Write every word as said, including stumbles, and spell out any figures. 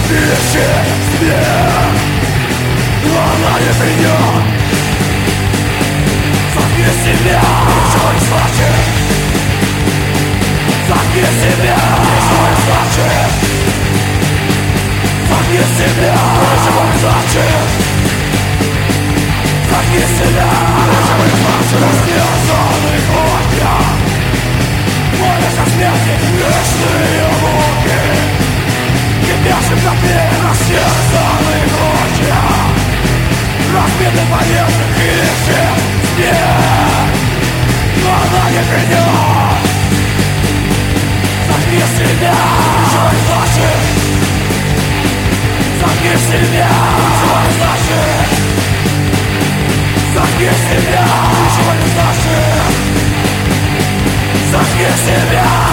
ищет смерть, но она не придет. Загни себя, ничего не значит. Загни себя, ничего не значит. Загни себя, ничего не значит. Загни себя, ничего не значит. Разнесанный хлопья, молясь о смерти, вечные муки, кипящим копе, разнесанные клочья, разбиты поверхных ищет смерть, но она не придет. Загни себя, ничего не значит. Загни себя, ничего не значит. Загни себя, ничего не значит. Загни себя.